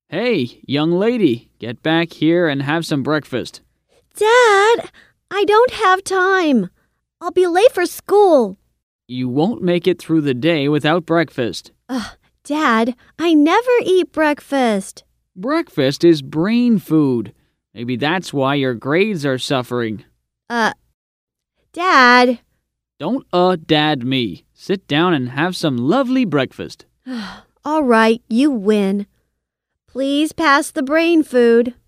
Hey, young lady, get back here and have some breakfast. Dad, I don't have time. I'll be late for school. You won't make it through the day without breakfast. Dad, I never eat breakfast. Breakfast is brain food. Maybe that's why your grades are suffering. Dad. Don't dad me. Sit down and have some lovely breakfast. All right, you win. Please pass the brain food.